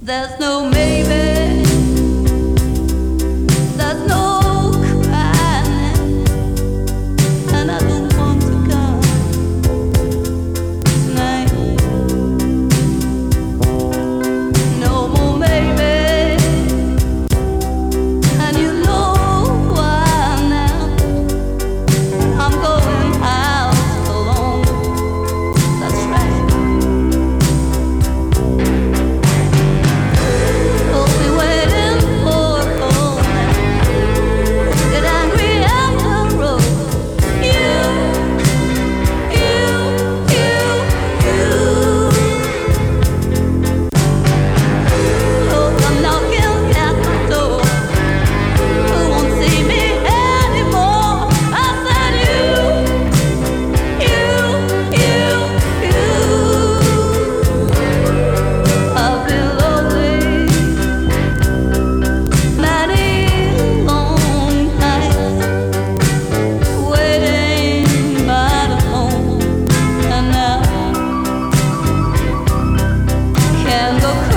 There's no maybe, there's no crying, and I don't want to come tonight. No more maybe, and you know why now. I'm going out alone. That's right. We'll be waiting for a call. Get angry at the road. Oh, come knocking at the door. Who won't see me anymore? I said I've been lonely many long nights, waiting by the phone, and now can't go.